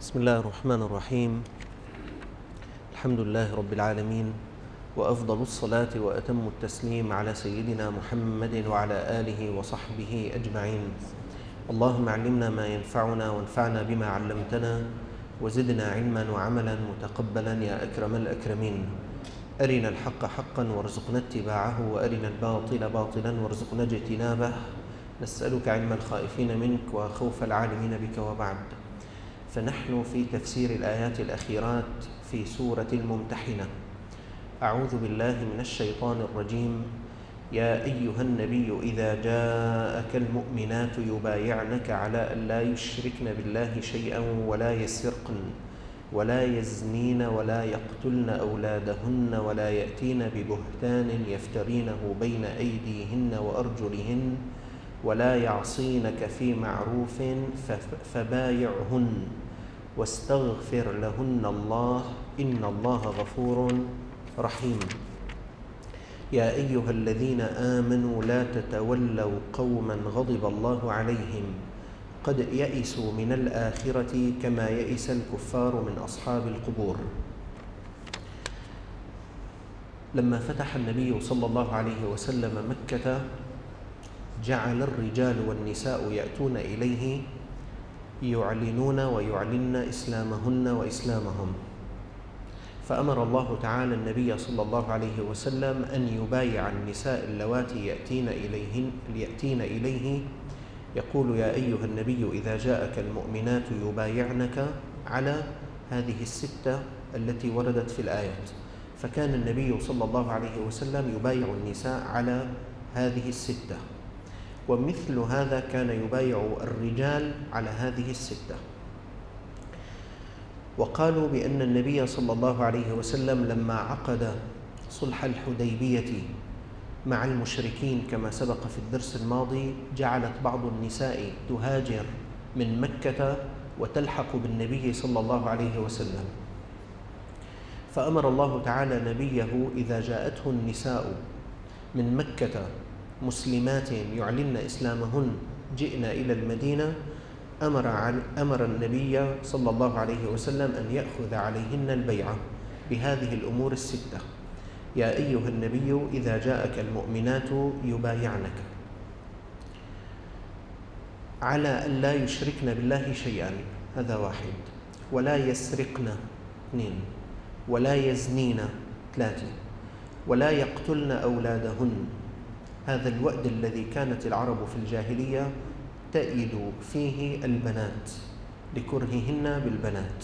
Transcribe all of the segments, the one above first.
بسم الله الرحمن الرحيم. الحمد لله رب العالمين، وأفضل الصلاة وأتم التسليم على سيدنا محمد وعلى آله وصحبه أجمعين. اللهم علمنا ما ينفعنا وانفعنا بما علمتنا وزدنا علما وعملا متقبلا يا أكرم الأكرمين. أرنا الحق حقا وارزقنا اتباعه، وأرنا الباطل باطلا وارزقنا اجتنابه. نسألك علم الخائفين منك وخوف العالمين بك، وبعد. فنحن في تفسير الآيات الأخيرات في سورة الممتحنة. أعوذ بالله من الشيطان الرجيم. يا أيها النبي إذا جاءك المؤمنات يبايعنك على أن لا يشركن بالله شيئا ولا يسرقن ولا يزنين ولا يقتلن أولادهن ولا يأتين ببهتان يفترينه بين أيديهن وأرجلهن ولا يعصينك في معروف فبايعهن واستغفر لهن الله إن الله غفور رحيم. يا أيها الذين آمنوا لا تتولوا قوما غضب الله عليهم قد يئسوا من الآخرة كما يئس الكفار من أصحاب القبور. لما فتح النبي صلى الله عليه وسلم مكة جعل الرجال والنساء يأتون إليه يعلنون ويعلن إسلامهن وإسلامهم، فأمر الله تعالى النبي صلى الله عليه وسلم أن يبايع النساء اللواتي يأتين إليه. يقول: يا أيها النبي إذا جاءك المؤمنات يبايعنك على هذه الستة التي وردت في الآيات، فكان النبي صلى الله عليه وسلم يبايع النساء على هذه الستة، ومثل هذا كان يبايع الرجال على هذه الستة. وقالوا بأن النبي صلى الله عليه وسلم لما عقد صلح الحديبية مع المشركين كما سبق في الدرس الماضي، جعلت بعض النساء تهاجر من مكة وتلحق بالنبي صلى الله عليه وسلم، فأمر الله تعالى نبيه إذا جاءته النساء من مكة مسلمات يعلن إسلامهن جئنا إلى المدينة، أمر النبي صلى الله عليه وسلم أن يأخذ عليهن البيعة بهذه الأمور الستة. يا أيها النبي إذا جاءك المؤمنات يبايعنك على أن لا يشركن بالله شيئا، هذا واحد، ولا يسرقن، اثنين، ولا يزنين، ثلاثة، ولا يقتلن أولادهن. هذا الوأد الذي كانت العرب في الجاهلية تأيد فيه البنات لكرههن بالبنات.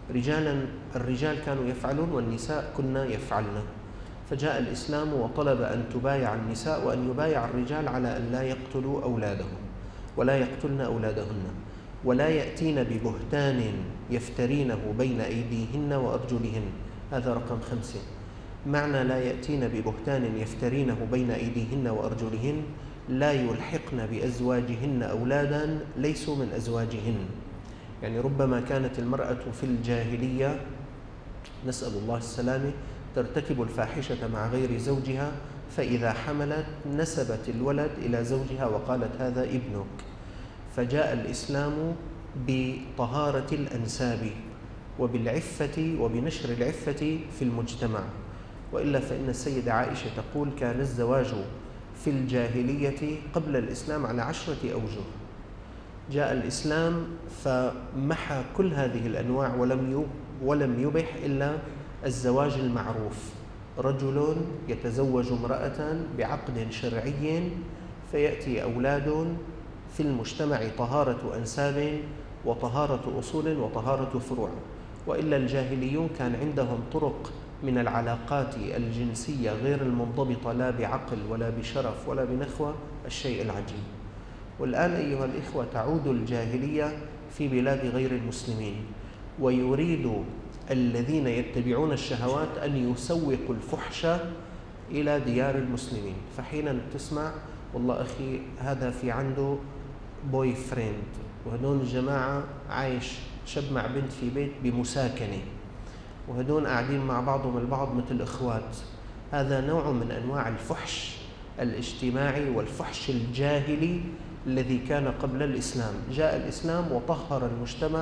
الرجال كانوا يفعلون والنساء كنا يفعلن، فجاء الإسلام وطلب أن تبايع النساء وأن يبايع الرجال على أن لا يقتلوا أولادهم ولا يقتلن أولادهن ولا يأتين ببهتان يفترينه بين أيديهن وأرجلهن. هذا رقم 5. معنى لا يأتين ببهتان يفترينه بين أيديهن وأرجلهن: لا يلحقن بأزواجهن أولادا ليسوا من أزواجهن. يعني ربما كانت المرأة في الجاهلية، نسأل الله السلامة، ترتكب الفاحشة مع غير زوجها، فإذا حملت نسبت الولد إلى زوجها وقالت هذا ابنك. فجاء الإسلام بطهارة الأنساب وبالعفة وبنشر العفة في المجتمع. وإلا فإن السيدة عائشة تقول: كان الزواج في الجاهلية قبل الإسلام على 10 أوجه. جاء الإسلام فمحى كل هذه الأنواع ولم يبح إلا الزواج المعروف: رجل يتزوج امرأة بعقد شرعي فيأتي أولاد في المجتمع، طهارة أنساب وطهارة أصول وطهارة فروع. وإلا الجاهليون كان عندهم طرق من العلاقات الجنسية غير المنضبطة، لا بعقل ولا بشرف ولا بنخوة، الشيء العجيب. والآن أيها الإخوة تعود الجاهلية في بلاد غير المسلمين، ويريد الذين يتبعون الشهوات أن يسوقوا الفحش إلى ديار المسلمين. فحين تسمع: والله أخي هذا في عنده بوي فريند، وهدون الجماعة عايش شاب مع بنت في بيت بمساكنة، وهدون قاعدين مع بعضهم البعض مثل إخوات. هذا نوع من أنواع الفحش الاجتماعي والفحش الجاهلي الذي كان قبل الإسلام. جاء الإسلام وطهر المجتمع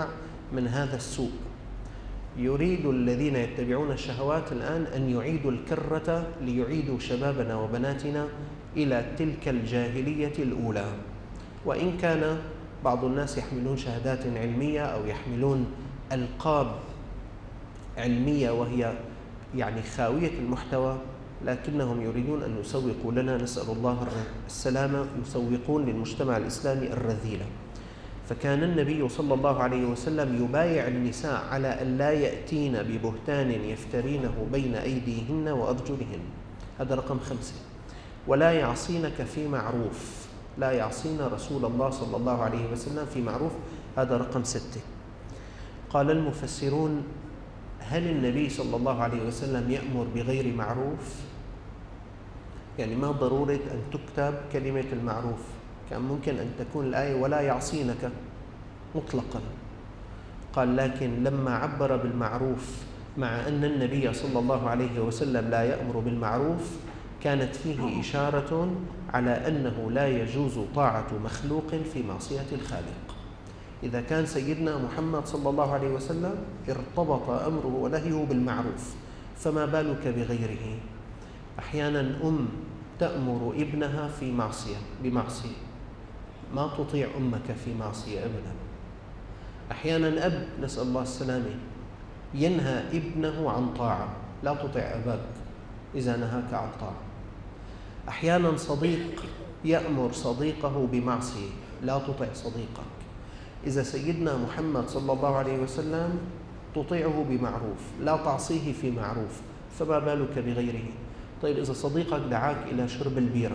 من هذا السوء. يريد الذين يتبعون الشهوات الآن أن يعيدوا الكرة ليعيدوا شبابنا وبناتنا إلى تلك الجاهلية الأولى. وإن كان بعض الناس يحملون شهادات علمية أو يحملون ألقاب علمية وهي يعني خاوية المحتوى، لكنهم يريدون أن يسوقوا لنا، نسأل الله السلامة، يسوقون للمجتمع الإسلامي الرذيلة. فكان النبي صلى الله عليه وسلم يبايع النساء على أن لا يأتين ببهتان يفترينه بين أيديهن وأرجلهن، هذا رقم 5. ولا يعصينك في معروف، لا يعصين رسول الله صلى الله عليه وسلم في معروف، هذا رقم 6. قال المفسرون: هل النبي صلى الله عليه وسلم يأمر بغير معروف؟ يعني ما ضرورة أن تكتب كلمة المعروف، كان ممكن أن تكون الآية ولا يعصينك مطلقا. قال: لكن لما عبر بالمعروف مع أن النبي صلى الله عليه وسلم لا يأمر بالمعروف، كانت فيه إشارة على أنه لا يجوز طاعة مخلوق في معصية الخالق. إذا كان سيدنا محمد صلى الله عليه وسلم ارتبط أمره ونهيه بالمعروف، فما بالك بغيره؟ أحيانا تأمر ابنها في بمعصية، ما تطيع أمك في معصية أبدا. أحيانا أب، نسأل الله السلامة، ينهى ابنه عن طاعة، لا تطع أباك إذا نهاك عن طاعة. أحيانا صديق يأمر صديقه بمعصية، لا تطع صديقك. إذا سيدنا محمد صلى الله عليه وسلم تطيعه بمعروف، لا تعصيه في معروف، فما بالك بغيره؟ طيب إذا صديقك دعاك إلى شرب البيرة،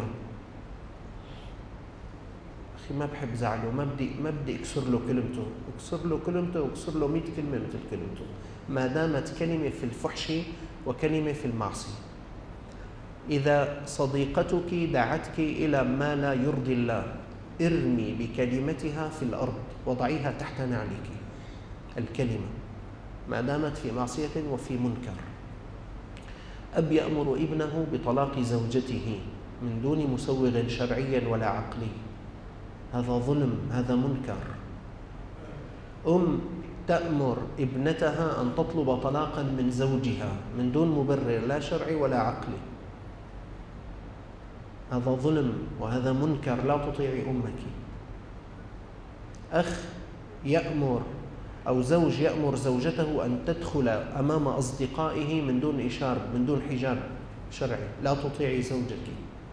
أخي ما بحب زعله، ما بدي أكسر له كلمته، أكسر له كلمته وأكسر له 100 كلمة مثل كلمته، ما دامت كلمة في الفحش وكلمة في المعصية. إذا صديقتك دعتك إلى ما لا يرضي الله، ارمي بكلمتها في الأرض وضعيها تحت نعلك. الكلمة ما دامت في معصية وفي منكر. أب يأمر ابنه بطلاق زوجته من دون مسوغ شرعي ولا عقلي، هذا ظلم، هذا منكر. تأمر ابنتها أن تطلب طلاقا من زوجها من دون مبرر لا شرعي ولا عقلي، هذا ظلم وهذا منكر، لا تطيعي أمك. أخ يأمر أو زوج يأمر زوجته أن تدخل أمام أصدقائه من دون إشارة، من دون حجاب شرعي، لا تطيعي زوجك.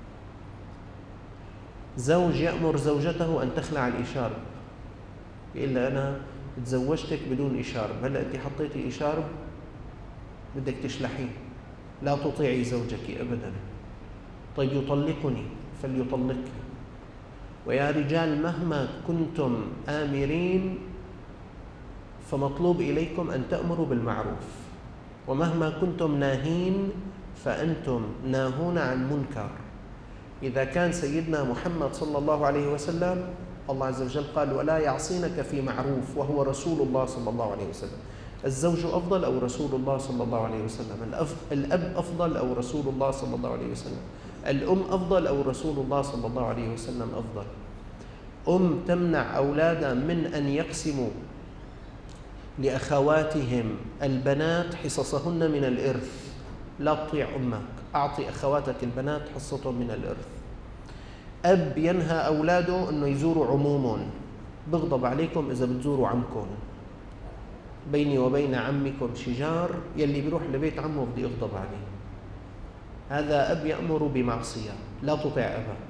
زوج يأمر زوجته أن تخلع الإشارة، يقول لها أنا تزوجتك بدون إشارة، هلأ أنت حطيتي إشارة بدك تشلحيه، لا تطيعي زوجك أبدا. طيب يطلقني فليطلقك. ويا رجال مهما كنتم آمرين فمطلوب إليكم أن تأمروا بالمعروف، ومهما كنتم ناهين فأنتم ناهون عن منكر. إذا كان سيدنا محمد صلى الله عليه وسلم، الله عز وجل قال: ولا يعصينك في معروف، وهو رسول الله صلى الله عليه وسلم. الزوج أفضل أو رسول الله صلى الله عليه وسلم؟ الأب أفضل أو رسول الله صلى الله عليه وسلم؟ الأم أفضل أو رسول الله صلى الله عليه وسلم أفضل؟ تمنع أولادها من أن يقسموا لأخواتهم البنات حصصهن من الإرث، لا تطيع أمك، أعطي أخواتك البنات حصتهم من الإرث. أب ينهى أولاده أنه يزوروا عمومهم، بغضب عليكم إذا بتزوروا عمكم، بيني وبين عمكم شجار، يلي بيروح لبيت عمه بدي أغضب عليه. هذا أب يأمر بمعصية، لا تطع أباك.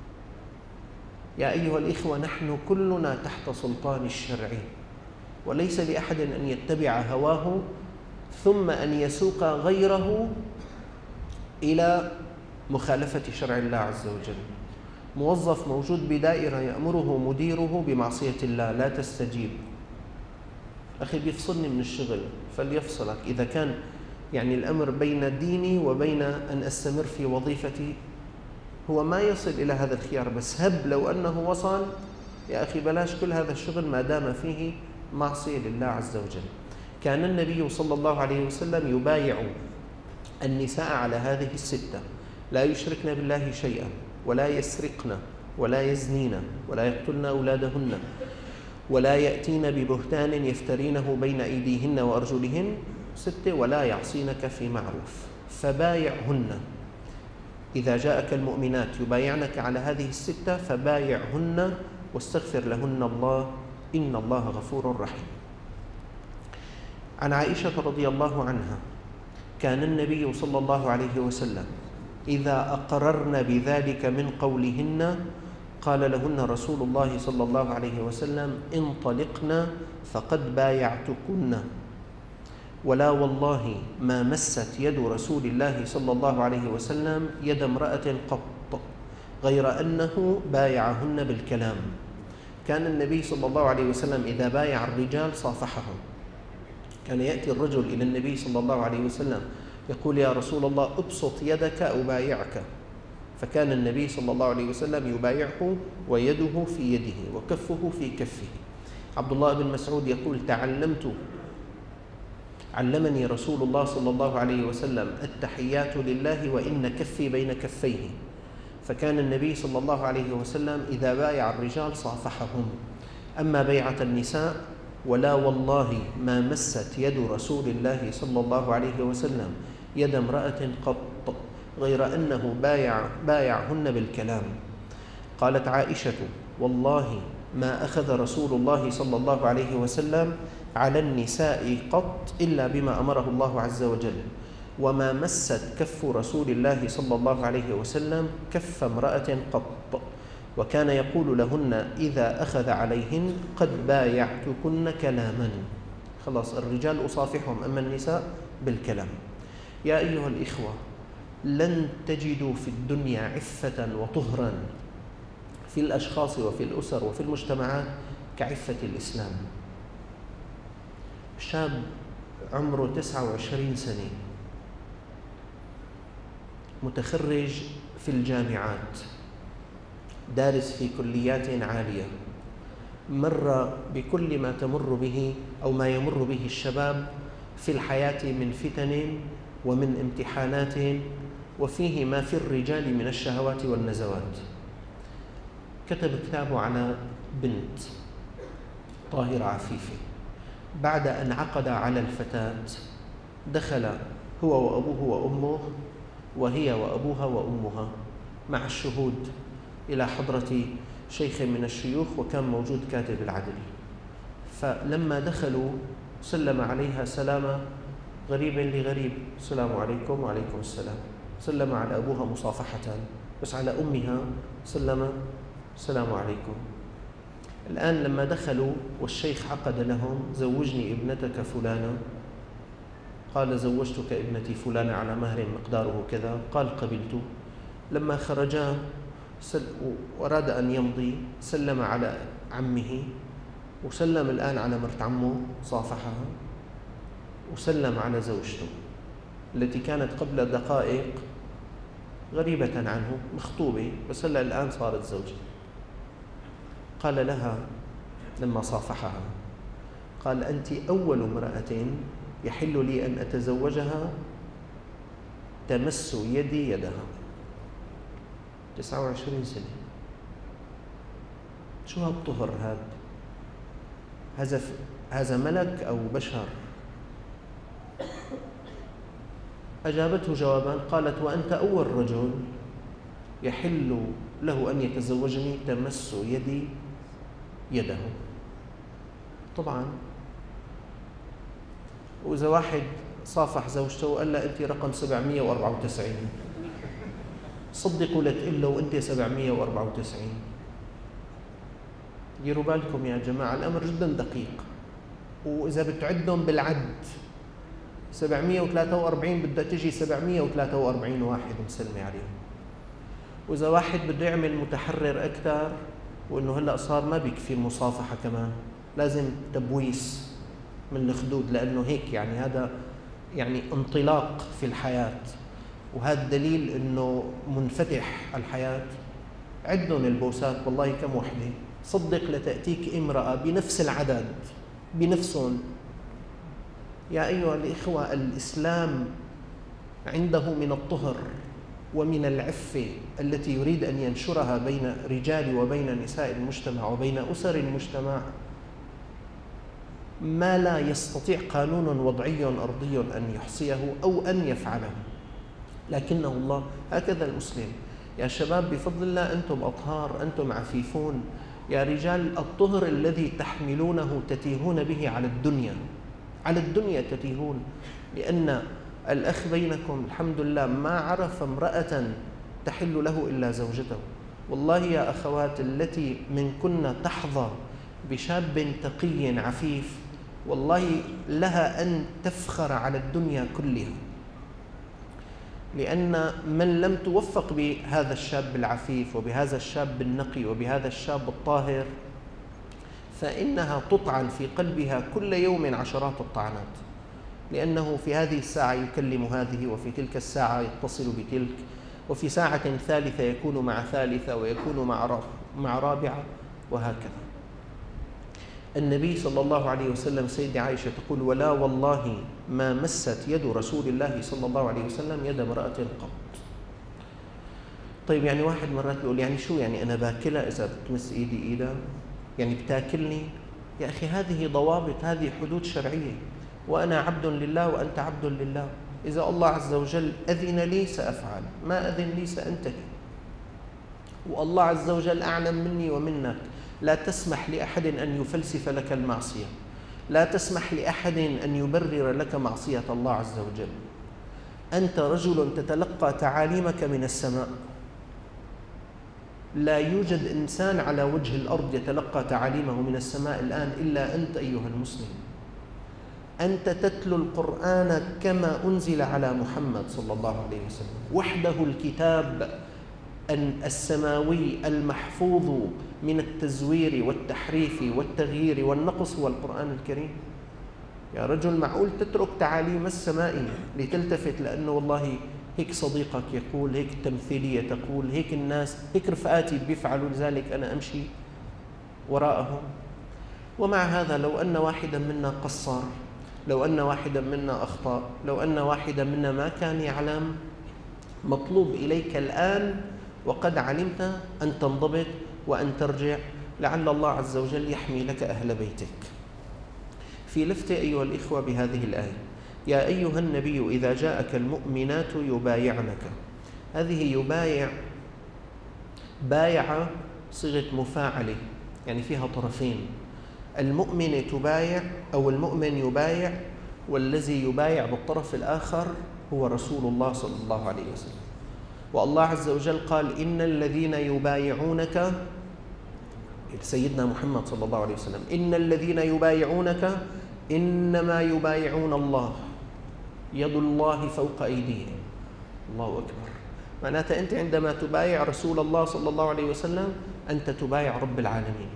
يا أيها الإخوة، نحن كلنا تحت سلطان الشرع، وليس لأحد أن يتبع هواه ثم أن يسوق غيره إلى مخالفة شرع الله عز وجل. موظف موجود بدائرة يأمره مديره بمعصية الله، لا تستجيب. أخي بيفصلني من الشغل، فليفصلك. إذا كان يعني الأمر بين ديني وبين أن أستمر في وظيفتي، هو ما يصل إلى هذا الخيار، بس هب لو أنه وصل، يا أخي بلاش كل هذا الشغل ما دام فيه معصية لله عز وجل. كان النبي صلى الله عليه وسلم يبايع النساء على هذه الستة: لا يشركن بالله شيئا، ولا يسرقن، ولا يزنين، ولا يقتلن أولادهن، ولا يأتين ببهتان يفترينه بين أيديهن وأرجلهن. 6 ولا يعصينك في معروف. فبايعهن إذا جاءك المؤمنات يبايعنك على هذه ال6 فبايعهن واستغفر لهن الله إن الله غفور رحيم. عن عائشة رضي الله عنها كان النبي صلى الله عليه وسلم إذا أقررن بذلك من قولهن قال لهن رسول الله صلى الله عليه وسلم انطلقن فقد بايعتكن، ولا والله ما مست يد رسول الله صلى الله عليه وسلم يد امرأة قط غير أنه بايعهن بالكلام. كان النبي صلى الله عليه وسلم إذا بايع الرجال صافحهم. كان يأتي الرجل إلى النبي صلى الله عليه وسلم يقول يا رسول الله ابسط يدك أبايعك، فكان النبي صلى الله عليه وسلم يبايعه ويده في يده وكفه في كفه. عبد الله بن مسعود يقول علمني رسول الله صلى الله عليه وسلم التحيات لله وإن كفي بين كفيه. فكان النبي صلى الله عليه وسلم إذا بايع الرجال صافحهم. أما بيعة النساء ولا والله ما مست يد رسول الله صلى الله عليه وسلم يد امرأة قط غير أنه بايعهن بالكلام. قالت عائشة والله ما أخذ رسول الله صلى الله عليه وسلم على النساء قط إلا بما أمره الله عز وجل، وما مست كف رسول الله صلى الله عليه وسلم كف امرأة قط، وكان يقول لهن إذا أخذ عليهن قد بايعتكن كلاما. خلاص الرجال أصافحهم، أما النساء بالكلام. يا أيها الإخوة لن تجدوا في الدنيا عفة وطهرا في الأشخاص وفي الأسر وفي المجتمعات كعفة الإسلام. شاب عمره 29 سنة متخرج في الجامعات، دارس في كليات عالية، مر بكل ما تمر به أو ما يمر به الشباب في الحياة من فتن ومن امتحانات، وفيه ما في الرجال من الشهوات والنزوات. كتب كتابه على بنت طاهرة عفيفة. بعد أن عقد على الفتاة دخل هو وأبوه وأمه وهي وأبوها وأمها مع الشهود إلى حضرة شيخ من الشيوخ، وكان موجود كاتب العدل. فلما دخلوا سلم عليها سلام غريب لغريب، السلام عليكم وعليكم السلام. سلم على أبوها مصافحة، بس على أمها سلم السلام عليكم. الآن لما دخلوا والشيخ عقد لهم زوجني ابنتك فلانة، قال زوجتك ابنتي فلانة على مهر مقداره كذا، قال قبلت. لما خرجا وأراد أن يمضي سلم على عمه، وسلم الآن على مرت عمه صافحها، وسلم على زوجته التي كانت قبل دقائق غريبة عنه مخطوبة، بس هلا الآن صارت زوجة. قال لها لما صافحها، قال أنت أول امرأة يحل لي أن أتزوجها تمس يدي يدها. 29 سنة. شو هالطهر هذا ملك أو بشر؟ أجابته جوابا، قالت وأنت أول رجل يحل له أن يتزوجني تمس يدي يده. طبعا وإذا واحد صافح زوجته وقال له أنت رقم 794، صدقوا لتقول له أنت 794. ديروا بالكم يا جماعة، الأمر جدا دقيق. وإذا بتعدهم بالعد 743 بدها تجي 743 واحد مسلمة عليهم. وإذا واحد بده يعمل متحرر أكثر، وإنه هلأ صار ما بيكفي المصافحة، كمان لازم تبويس من الخدود، لأنه هيك يعني هذا يعني انطلاق في الحياة، وهذا دليل إنه منفتح الحياة. عدهم البوسات والله كم وحدة، صدق لتأتيك امرأة بنفس العدد بنفسهم. يا أيها الإخوة الإسلام عنده من الطهر ومن العفة التي يريد أن ينشرها بين رجال وبين نساء المجتمع وبين أسر المجتمع ما لا يستطيع قانون وضعي أرضي أن يحصيه أو أن يفعله، لكنه الله. هكذا المسلم. يا شباب بفضل الله أنتم أطهار، أنتم عفيفون. يا رجال الطهر الذي تحملونه تتيهون به على الدنيا، على الدنيا تتيهون، لأن الأخ بينكم الحمد لله ما عرف امرأة تحل له إلا زوجته. والله يا أخوات التي منكن تحظى بشاب تقي عفيف، والله لها أن تفخر على الدنيا كلها، لأن من لم توفق بهذا الشاب العفيف وبهذا الشاب النقي وبهذا الشاب الطاهر فإنها تطعن في قلبها كل يوم عشرات الطعنات، لأنه في هذه الساعة يكلم هذه، وفي تلك الساعة يتصل بتلك، وفي ساعة ثالثة يكون مع ثالثة ويكون مع رابعة، وهكذا. النبي صلى الله عليه وسلم سيدة عائشة تقول: ولا والله ما مست يد رسول الله صلى الله عليه وسلم يد امرأة قط. طيب يعني واحد مرات بيقول يعني شو يعني أنا باكلها إذا بتمس إيدي إيدها؟ يعني بتاكلني؟ يا أخي هذه ضوابط، هذه حدود شرعية، وأنا عبد لله وأنت عبد لله. إذا الله عز وجل أذن لي سأفعل، ما أذن لي سأنتهي، والله عز وجل أعلم مني ومنك. لا تسمح لأحد أن يفلسف لك المعصية، لا تسمح لأحد أن يبرر لك معصية الله عز وجل. أنت رجل تتلقى تعاليمك من السماء، لا يوجد إنسان على وجه الأرض يتلقى تعاليمه من السماء الآن إلا أنت أيها المسلم. أنت تتلو القرآن كما أنزل على محمد صلى الله عليه وسلم وحده، الكتاب السماوي المحفوظ من التزوير والتحريف والتغيير والنقص هو القرآن الكريم. يا رجل معقول تترك تعاليم السماء لتلتفت لأنه والله هيك صديقك يقول، هيك التمثيلية تقول، هيك الناس، هيك رفقاتي بيفعلوا، لذلك أنا أمشي وراءهم؟ ومع هذا لو أن واحدا منا قصر، لو أن واحدا منا أخطأ، لو أن واحدا منا ما كان يعلم، مطلوب إليك الآن وقد علمت أن تنضبط وأن ترجع، لعل الله عز وجل يحمي لك أهل بيتك. في لفتة أيها الإخوة بهذه الآية: يا أيها النبي إذا جاءك المؤمنات يبايعنك. هذه يبايع، بايع صيغة مفاعلة، يعني فيها طرفين. المؤمن تبايع أو المؤمن يبايع، والذي يبايع بالطرف الآخر هو رسول الله صلى الله عليه وسلم. والله عز وجل قال: إن الذين يبايعونك، سيدنا محمد صلى الله عليه وسلم، إن الذين يبايعونك إنما يبايعون الله يد الله فوق أيديهم. الله أكبر. معناتها أنت عندما تبايع رسول الله صلى الله عليه وسلم أنت تبايع رب العالمين.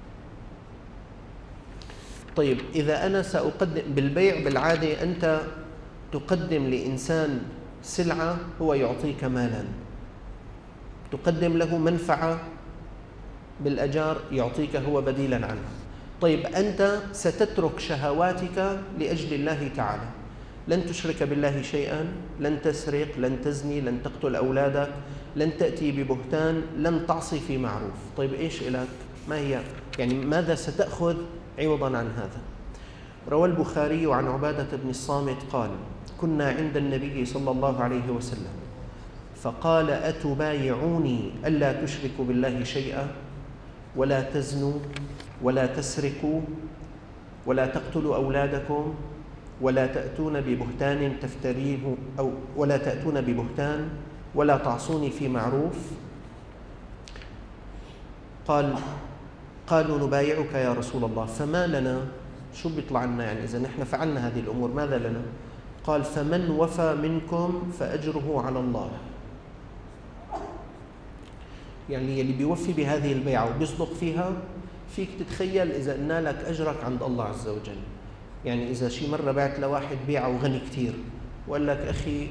طيب إذا أنا سأقدم بالبيع، بالعادة أنت تقدم لإنسان سلعة هو يعطيك مالا، تقدم له منفعة بالأجار يعطيك هو بديلا عنها. طيب أنت ستترك شهواتك لأجل الله تعالى، لن تشرك بالله شيئا، لن تسرق، لن تزني، لن تقتل أولادك، لن تأتي ببهتان، لن تعصي في معروف. طيب إيش إلك؟ ما هي يعني ماذا ستأخذ عوضا عن هذا؟ روى البخاري عن عبادة بن الصامت قال: كنا عند النبي صلى الله عليه وسلم فقال: أتبايعوني ألا تشركوا بالله شيئا ولا تزنوا ولا تسرقوا ولا تقتلوا أولادكم ولا تأتون ببهتان تفتريه أو ولا تأتون ببهتان ولا تعصوني في معروف؟ قالوا: نبايعك يا رسول الله، فما لنا؟ شو بيطلع لنا يعني إذا نحن فعلنا هذه الأمور ماذا لنا؟ قال: فمن وفى منكم فأجره على الله. يعني اللي بيوفي بهذه البيعة وبيصدق فيها، فيك تتخيل إذا قلنا لك أجرك عند الله عز وجل. يعني إذا شي مرة بعت لواحد بيعة وغني كتير وقال لك: أخي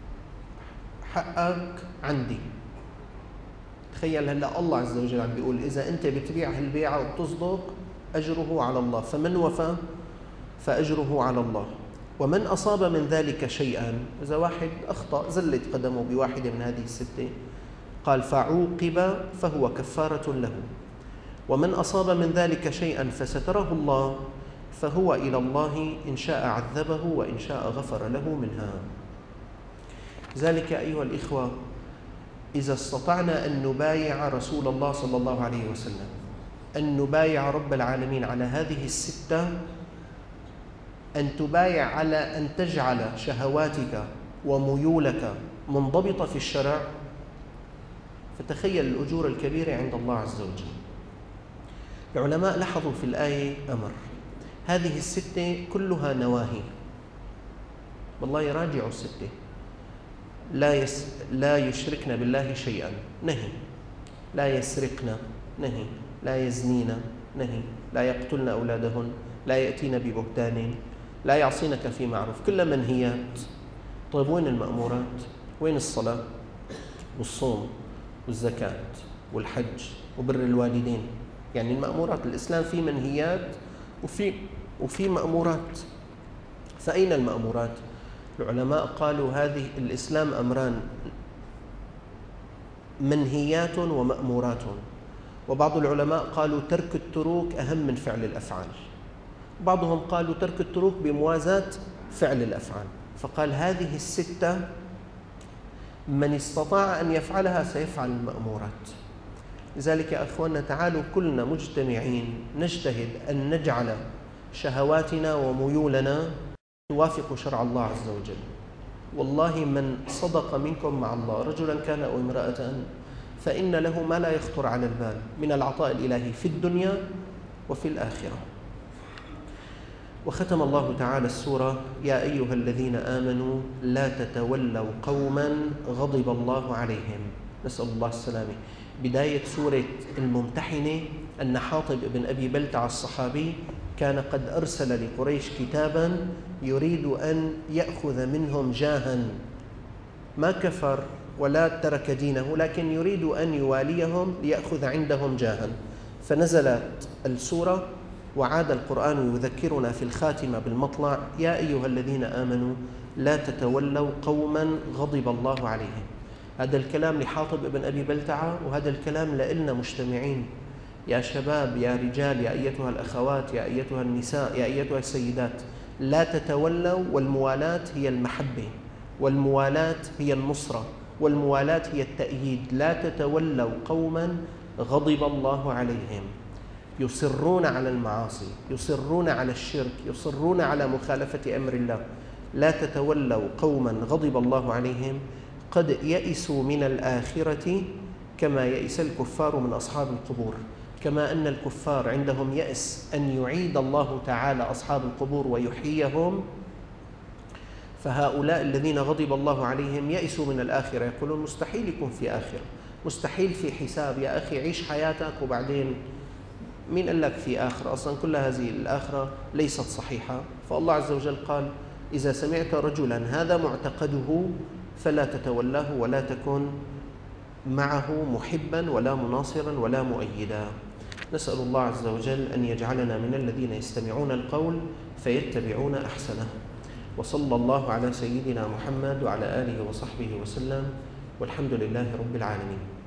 حقك عندي، تخيل هلا الله عز وجل عم بيقول إذا أنت بتبيع هالبيعة وبتصدق أجره على الله، فمن وفى فأجره على الله. ومن أصاب من ذلك شيئا، إذا واحد أخطأ زلت قدمه بواحدة من هذه الستة، قال: فعوقب فهو كفارة له. ومن أصاب من ذلك شيئا فستره الله فهو إلى الله إن شاء عذبه وإن شاء غفر له منها. ذلك أيها الإخوة إذا استطعنا أن نبايع رسول الله صلى الله عليه وسلم، أن نبايع رب العالمين على هذه الستة، أن تبايع على أن تجعل شهواتك وميولك منضبطة في الشرع، فتخيل الأجور الكبيرة عند الله عز وجل. العلماء لاحظوا في الآية أمر، هذه الستة كلها نواهي، والله يراجعوا الستة. لا يشركن بالله شيئا، نهي. لا يسرقن، نهي. لا يزنين، نهي. لا يقتلن أولادهن، لا يأتين ببهتان، لا يعصينك في معروف، كلها منهيات. طيب وين المأمورات؟ وين الصلاة والصوم والزكاة والحج وبر الوالدين؟ يعني المأمورات، الإسلام فيه منهيات وفي مأمورات، فأين المأمورات؟ العلماء قالوا هذه الإسلام أمران، منهيات ومأمورات، وبعض العلماء قالوا ترك التروك أهم من فعل الأفعال، بعضهم قالوا ترك التروك بموازاة فعل الأفعال. فقال هذه الستة من استطاع أن يفعلها سيفعل المأمورات. لذلك يا أخواننا تعالوا كلنا مجتمعين نجتهد أن نجعل شهواتنا وميولنا توافق شرع الله عز وجل. والله من صدق منكم مع الله رجلا كان أو امرأة فإن له ما لا يخطر على البال من العطاء الإلهي في الدنيا وفي الآخرة. وختم الله تعالى السورة: يا أيها الذين آمنوا لا تتولوا قوما غضب الله عليهم. نسأل الله السلامة. بداية سورة الممتحنة أن حاطب بن أبي بلتع الصحابي كان قد أرسل لقريش كتابا يريد أن يأخذ منهم جاها، ما كفر ولا ترك دينه، لكن يريد أن يواليهم ليأخذ عندهم جاها. فنزلت السورة وعاد القرآن يذكرنا في الخاتمة بالمطلع: يا أيها الذين آمنوا لا تتولوا قوما غضب الله عليهم. هذا الكلام لحاطب بن أبي بلتعة، وهذا الكلام لإلنا مجتمعين. يا شباب، يا رجال، يا أيتها الأخوات، يا أيتها النساء، يا أيتها السيدات، لا تتولوا. والموالاة هي المحبة، والموالاة هي النصرة، والموالاة هي التأييد. لا تتولوا قوما غضب الله عليهم، يصرون على المعاصي، يصرون على الشرك، يصرون على مخالفة أمر الله. لا تتولوا قوما غضب الله عليهم قد يئسوا من الآخرة كما يئس الكفار من أصحاب القبور. كما أن الكفار عندهم يأس أن يعيد الله تعالى أصحاب القبور ويحييهم، فهؤلاء الذين غضب الله عليهم يئسوا من الآخرة، يقولون مستحيل يكون في آخرة، مستحيل في حساب. يا أخي عيش حياتك وبعدين مين قال لك في آخرة؟ أصلا كل هذه الآخرة ليست صحيحة. فالله عز وجل قال: إذا سمعت رجلا هذا معتقده فلا تتولاه ولا تكن معه محبا ولا مناصرا ولا مؤيدا. نسأل الله عز وجل أن يجعلنا من الذين يستمعون القول فيتبعون أحسنه. وصلى الله على سيدنا محمد وعلى آله وصحبه وسلم، والحمد لله رب العالمين.